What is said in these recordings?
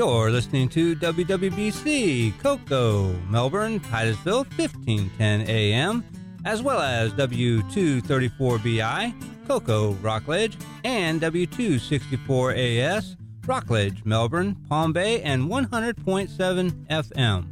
You're listening to WWBC, Cocoa, Melbourne, Titusville, 1510 AM, as well as W234BI, Cocoa, Rockledge, and W264AS, Rockledge, Melbourne, Palm Bay, and 100.7 FM.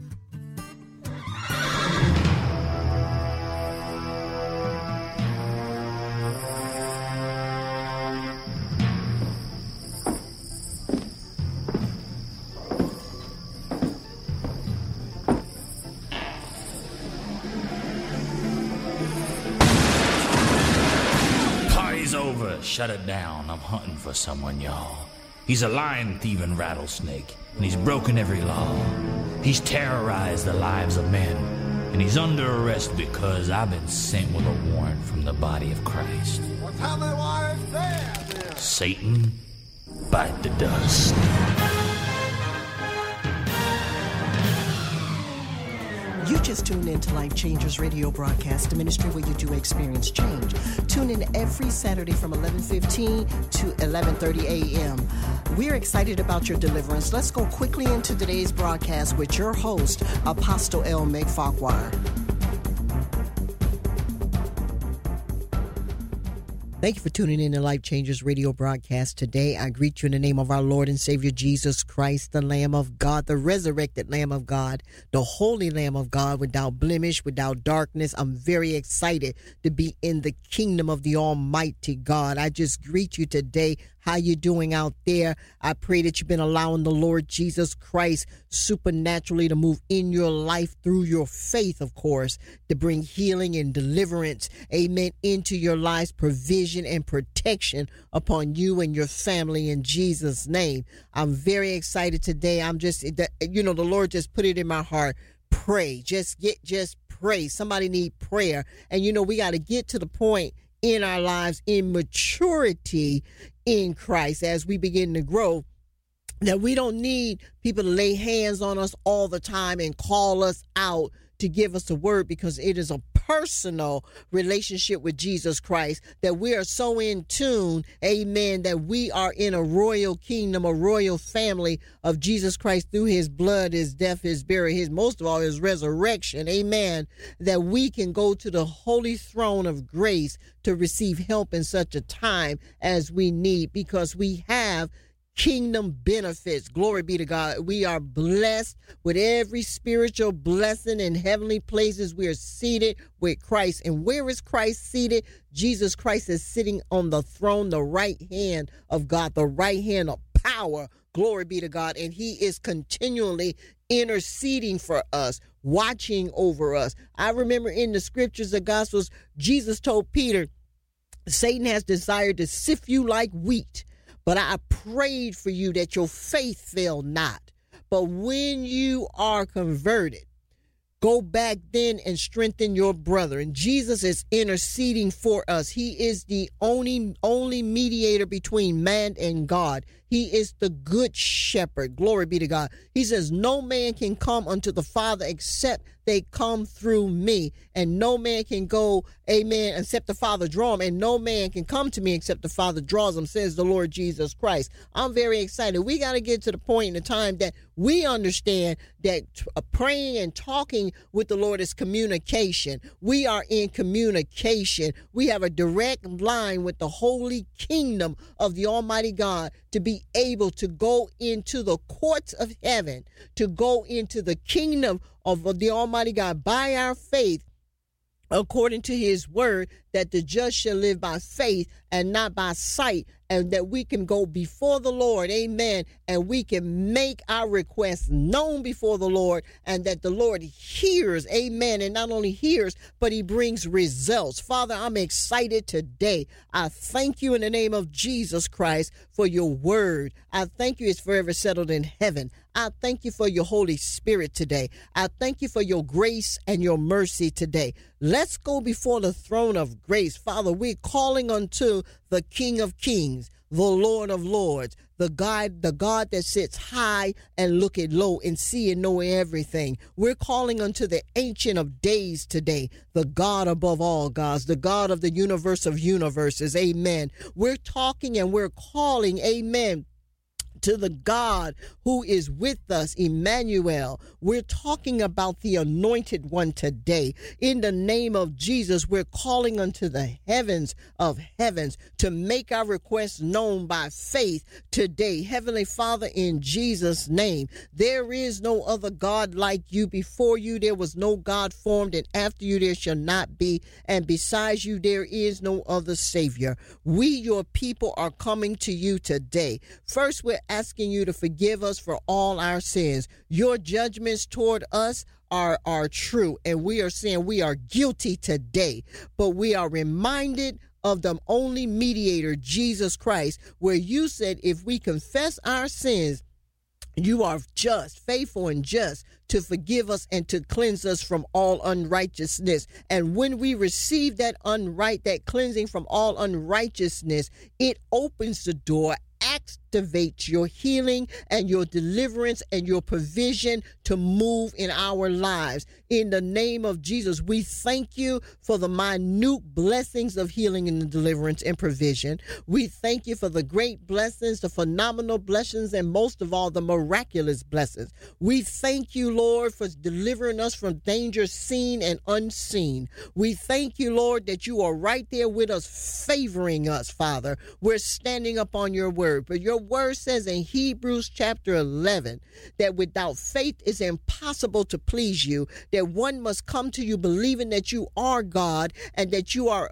Shut it down. I'm hunting for someone, y'all. He's a lion-thieving rattlesnake, and he's broken every law. He's terrorized the lives of men, and he's under arrest because I've been sent with a warrant from the body of Christ. Well, tell me why it's there, then. Satan, bite the dust. You just tuned in to Life Changers Radio Broadcast, the ministry where you do experience change. Tune in every Saturday from 11:15 to 11:30 a.m. We're excited about your deliverance. Let's go quickly into today's broadcast with your host, Apostle L. Meg Farquhar. Thank you for tuning in to Life Changers Radio Broadcast today. I greet you in the name of our Lord and Savior Jesus Christ, the Lamb of God, the resurrected Lamb of God, the Holy Lamb of God, without blemish, without darkness. I'm very excited to be in the kingdom of the Almighty God. I just greet you today. How you doing out there? I pray that you've been allowing the Lord Jesus Christ supernaturally to move in your life through your faith, of course, to bring healing and deliverance, amen, into your lives, provision and protection upon you and your family in Jesus' name. I'm very excited today. The Lord just put it in my heart. Pray. Just pray. Somebody need prayer. And we got to get to the point in our lives in maturity in Christ as we begin to grow, that we don't need people to lay hands on us all the time and call us out to give us a word, because it is a personal relationship with Jesus Christ, that we are so in tune, amen, that we are in a royal kingdom, a royal family of Jesus Christ through his blood, his death, his burial, most of all, his resurrection, amen, that we can go to the holy throne of grace to receive help in such a time as we need, because we have kingdom benefits. Glory be to God. We are blessed with every spiritual blessing in heavenly places. We are seated with Christ. And where is Christ seated? Jesus Christ is sitting on the throne, the right hand of God, the right hand of power. Glory be to God. And he is continually interceding for us, watching over us. I remember in the scriptures, the Gospels, Jesus told Peter, Satan has desired to sift you like wheat, but I prayed for you that your faith fail not. But when you are converted, go back then and strengthen your brother. And Jesus is interceding for us. He is the only mediator between man and God. He is the good shepherd. Glory be to God. He says, no man can come unto the Father except they come through me. And no man can go, amen, except the Father draw him. And no man can come to me except the Father draws him, says the Lord Jesus Christ. I'm very excited. We got to get to the point in the time that we understand that praying and talking with the Lord is communication. We are in communication. We have a direct line with the holy kingdom of the Almighty God to be able to go into the courts of heaven, to go into the kingdom of the Almighty God by our faith, according to his word, that the just shall live by faith and not by sight, and that we can go before the Lord, amen, and we can make our requests known before the Lord, and that the Lord hears, amen, and not only hears, but he brings results. Father, I'm excited today. I thank you in the name of Jesus Christ for your word. I thank you it's forever settled in heaven. I thank you for your Holy Spirit today. I thank you for your grace and your mercy today. Let's go before the throne of grace. Father, we're calling unto the King of Kings, the Lord of Lords, the God that sits high and looketh low and see and know everything. We're calling unto the Ancient of Days today, the God above all gods, the God of the universe of universes. Amen. We're talking and we're calling, amen, to the God who is with us, Emmanuel. We're talking about the anointed one today. In the name of Jesus, we're calling unto the heavens of heavens to make our requests known by faith today. Heavenly Father, in Jesus' name, there is no other God like you. Before you, there was no God formed, and after you, there shall not be. And besides you, there is no other Savior. We, your people, are coming to you today. First, we're asking you to forgive us for all our sins. Your judgments toward us are true, and we are saying we are guilty today, but we are reminded of the only mediator, Jesus Christ, where you said if we confess our sins, you are just, faithful and just to forgive us and to cleanse us from all unrighteousness. And when we receive that cleansing from all unrighteousness, it opens the door, activates your healing and your deliverance and your provision to move in our lives. In the name of Jesus, we thank you for the minute blessings of healing and deliverance and provision. We thank you for the great blessings, the phenomenal blessings, and most of all, the miraculous blessings. We thank you, Lord, for delivering us from danger seen and unseen. We thank you, Lord, that you are right there with us, favoring us, Father. We're standing up on your word, but your word says in Hebrews chapter 11 that without faith it's impossible to please you, that one must come to you believing that you are God and that you are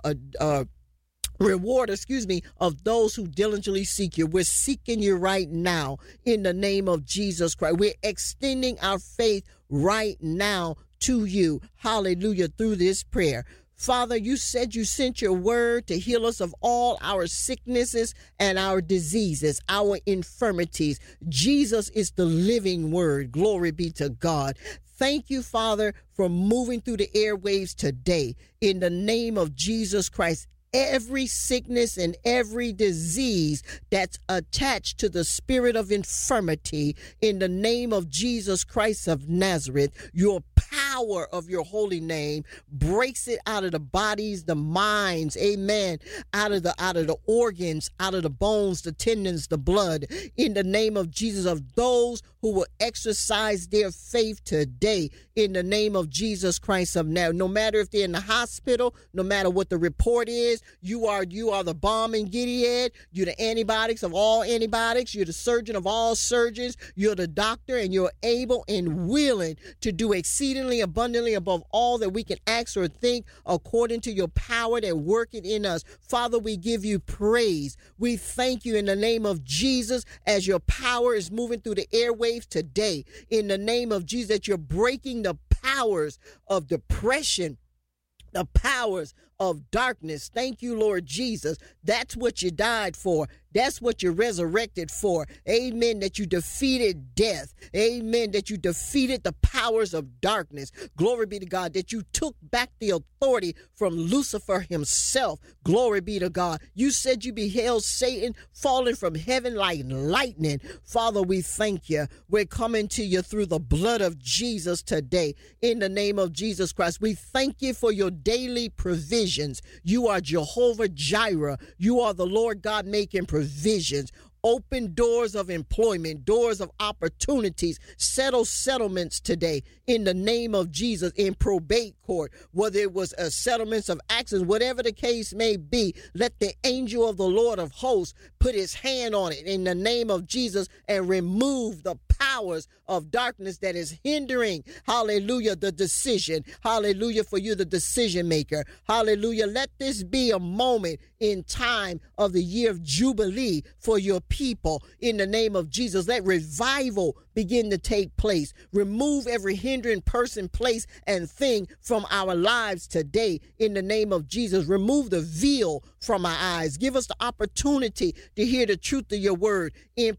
a reward, of those who diligently seek you. We're seeking you right now in the name of Jesus Christ. We're extending our faith right now to you. Hallelujah. Through this prayer. Father, you said you sent your word to heal us of all our sicknesses and our diseases, our infirmities. Jesus is the living word. Glory be to God. Thank you, Father, for moving through the airwaves today in the name of Jesus Christ. Every sickness and every disease that's attached to the spirit of infirmity, in the name of Jesus Christ of Nazareth, your power of your holy name breaks it out of the bodies, the minds, amen, out of the organs, out of the bones, the tendons, the blood, in the name of Jesus, of those who will exercise their faith today, in the name of Jesus Christ of Nazareth. No matter if they're in the hospital, no matter what the report is, you are the balm in Gilead. You're the antibiotics of all antibiotics. You're the surgeon of all surgeons. You're the doctor, and you're able and willing to do exceedingly abundantly above all that we can ask or think, according to your power that worketh in us. Father, we give you praise. We thank you in the name of Jesus as your power is moving through the airwaves today. In the name of Jesus, that you're breaking the powers of depression, the powers of darkness. Thank you, Lord Jesus. That's what you died for. That's what you resurrected for. Amen. That you defeated death. Amen. That you defeated the powers of darkness. Glory be to God. That you took back the authority from Lucifer himself. Glory be to God. You said you beheld Satan falling from heaven like lightning. Father, we thank you. We're coming to you through the blood of Jesus today. In the name of Jesus Christ, we thank you for your daily provisions. You are Jehovah Jireh. You are the Lord God making provisions. Open doors of employment, doors of opportunities, settle settlements today in the name of Jesus in probate court, whether it was settlements of actions, whatever the case may be. Let the angel of the Lord of hosts put his hand on it in the name of Jesus and remove the powers of darkness that is hindering, hallelujah, the decision. Hallelujah, for you, the decision maker. Hallelujah. Let this be a moment in time of the year of Jubilee for your people in the name of Jesus. Let revival begin to take place. Remove every hindering person, place, and thing from our lives today in the name of Jesus. Remove the veil from our eyes. Give us the opportunity to hear the truth of your word.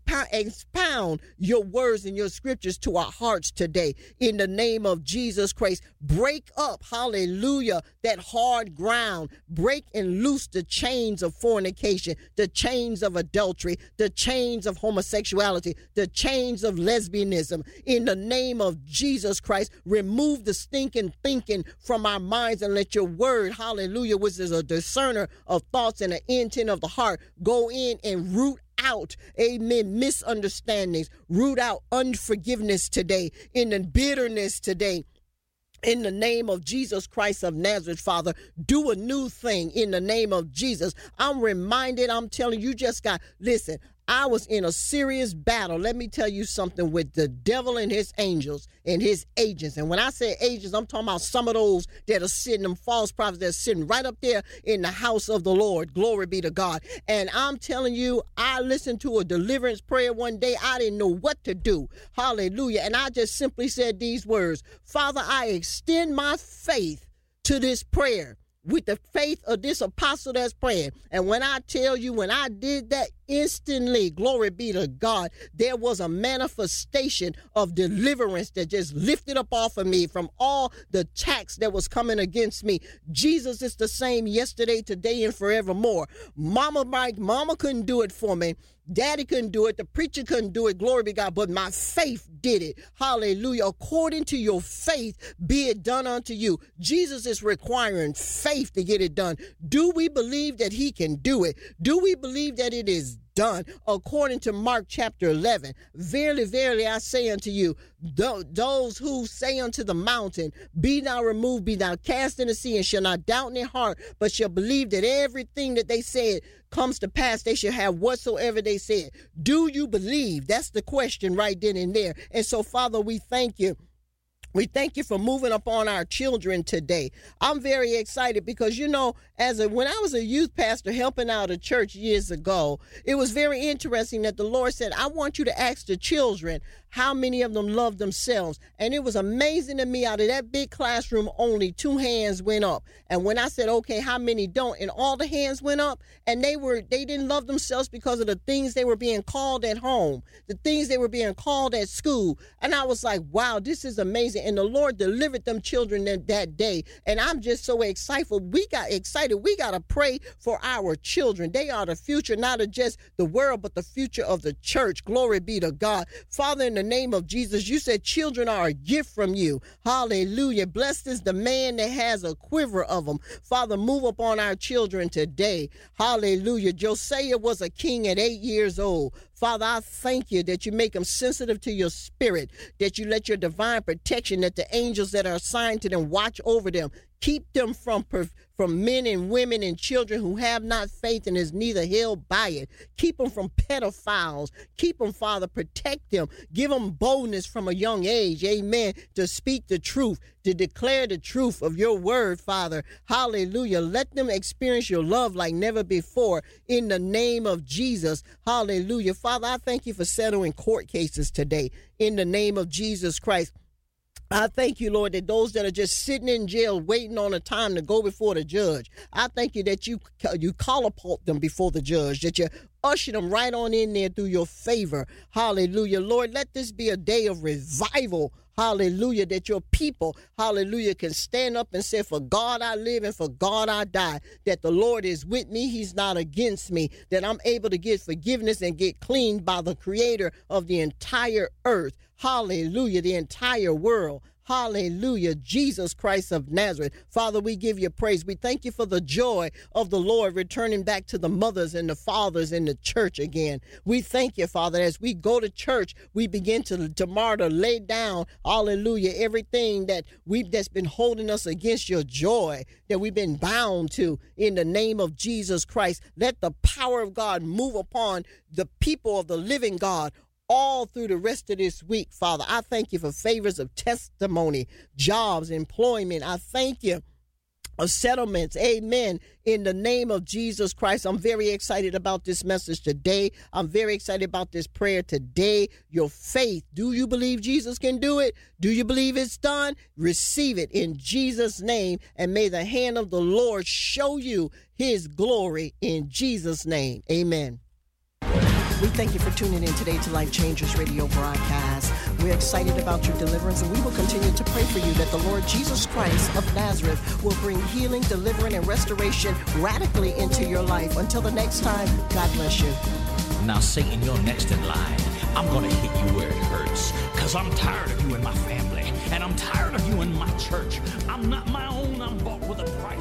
Expound your words and your scriptures to our hearts today in the name of Jesus Christ. Break up, hallelujah, that hard ground. Break and loose the chains of fornication, the chains of adultery, the chains of homosexuality, the chains of lesbianism. In the name of Jesus Christ, remove the stinking thinking from our minds and let your word, hallelujah, which is a discerner of thoughts and an intent of the heart, go in and root out, amen, misunderstandings. Root out unforgiveness today, in the bitterness today. In the name of Jesus Christ of Nazareth, Father, do a new thing in the name of Jesus. I'm reminded, I'm telling you, listen, I was in a serious battle. Let me tell you something, with the devil and his angels and his agents. And when I say agents, I'm talking about some of those that are sitting, them false prophets that are sitting right up there in the house of the Lord. Glory be to God. And I'm telling you, I listened to a deliverance prayer one day. I didn't know what to do. Hallelujah. And I just simply said these words: Father, I extend my faith to this prayer with the faith of this apostle that's praying. And when I tell you, when I did that, instantly, glory be to God, there was a manifestation of deliverance that just lifted up off of me from all the attacks that was coming against me. Jesus is the same yesterday, today, and forevermore. Mama couldn't do it for me. Daddy couldn't do it. The preacher couldn't do it. Glory be to God. But my faith did it. Hallelujah. According to your faith, be it done unto you. Jesus is requiring faith to get it done. Do we believe that he can do it? Do we believe that it is done? According to Mark chapter 11, verily, verily, I say unto you, those who say unto the mountain, be thou removed, be thou cast in the sea, and shall not doubt in their heart, but shall believe that everything that they said comes to pass, they shall have whatsoever they said. Do you believe? That's the question right then and there. And so, Father, we thank you. We thank you for moving upon our children today. I'm very excited because, you know, when I was a youth pastor helping out a church years ago, it was very interesting that the Lord said, I want you to ask the children how many of them love themselves. And it was amazing to me, out of that big classroom, only 2 hands went up. And when I said, okay, how many don't? And all the hands went up, and they didn't love themselves because of the things they were being called at home, the things they were being called at school. And I was like, wow, this is amazing. And the Lord delivered them children that day. And I'm just so excited. We got excited. We got to pray for our children. They are the future, not of just the world, but the future of the church. Glory be to God. Father, in the name of Jesus, you said children are a gift from you. Hallelujah. Blessed is the man that has a quiver of them. Father, move upon our children today. Hallelujah. Josiah was a king at 8 years old. Father, I thank you that you make them sensitive to your spirit, that you let your divine protection, that the angels that are assigned to them watch over them. Keep them from men and women and children who have not faith and is neither held by it. Keep them from pedophiles. Keep them, Father. Protect them. Give them boldness from a young age, amen, to speak the truth, to declare the truth of your word, Father. Hallelujah. Let them experience your love like never before in the name of Jesus. Hallelujah. Father, I thank you for settling court cases today in the name of Jesus Christ. I thank you, Lord, that those that are just sitting in jail waiting on a time to go before the judge, I thank you that you catapult them before the judge, that you usher them right on in there through your favor. Hallelujah. Lord, let this be a day of revival. Hallelujah, that your people, hallelujah, can stand up and say, for God I live and for God I die, that the Lord is with me, he's not against me, that I'm able to get forgiveness and get cleaned by the creator of the entire earth. Hallelujah, the entire world. Hallelujah, Jesus Christ of Nazareth. Father, we give you praise. We thank you for the joy of the Lord returning back to the mothers and the fathers in the church again. We thank you, Father, as we go to church, we begin tomorrow to lay down, hallelujah, everything that's been holding us against your joy, that we've been bound to in the name of Jesus Christ. Let the power of God move upon the people of the living God all through the rest of this week, Father. I thank you for favors of testimony, jobs, employment. I thank you of settlements. Amen. In the name of Jesus Christ, I'm very excited about this message today. I'm very excited about this prayer today. Your faith. Do you believe Jesus can do it? Do you believe it's done? Receive it in Jesus' name, and may the hand of the Lord show you his glory in Jesus' name. Amen. We thank you for tuning in today to Life Changers Radio broadcast. We're excited about your deliverance, and we will continue to pray for you that the Lord Jesus Christ of Nazareth will bring healing, deliverance, and restoration radically into your life. Until the next time, God bless you. Now, Satan, you're next in line. I'm going to hit you where it hurts, because I'm tired of you and my family, and I'm tired of you and my church. I'm not my own. I'm bought with a price.